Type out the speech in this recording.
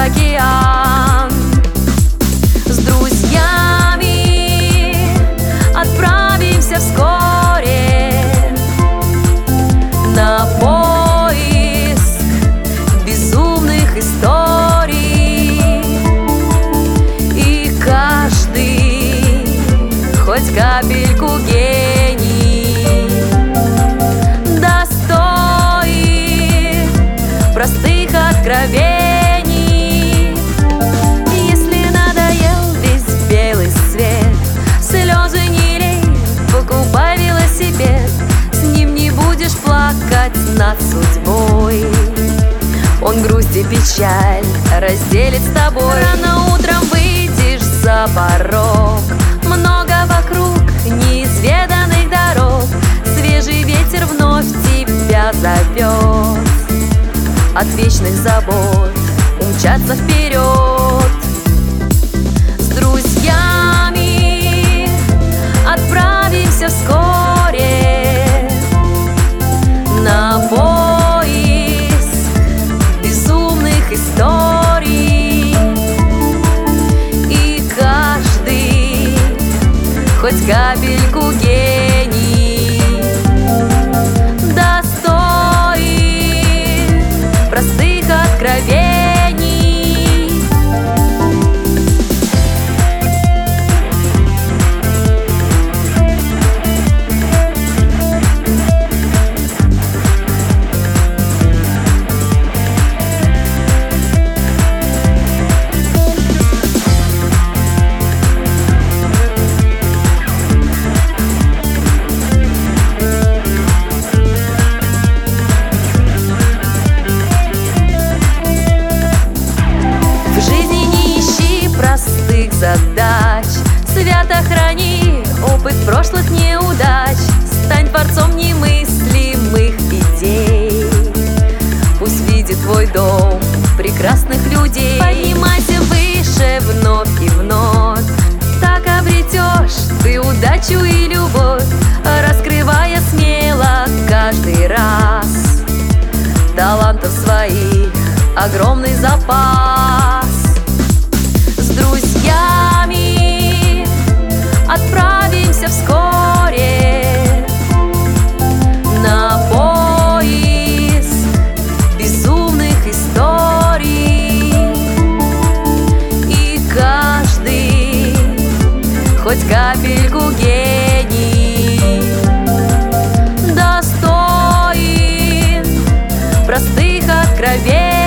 океан. С друзьями отправимся вскоре на поиск безумных историй, и каждый хоть капельку гений достоин простых откровений. Если надоел весь белый свет, слезы не лей, покупай велосипед. С ним не будешь плакать над судьбой, он грусть и печаль разделит с тобой. Рано утром выйдешь за порог, много вокруг неизведанных дорог. Свежий ветер вновь тебя зовет, от вечных забот умчаться вперед. С друзьями отправимся вскоре на поиск безумных историй, и каждый хоть капельку гений достоин простых откровений. Задач свято храни опыт прошлых неудач, стань творцом немыслимых идей. Пусть видит твой дом прекрасных людей. Поднимайся выше вновь и вновь, так обретешь ты удачу и любовь, раскрывая смело каждый раз талантов своих огромный запас. С друзьями отправимся вскоре на поиск безумных историй, и каждый хоть капельку гений достоин простых откровений.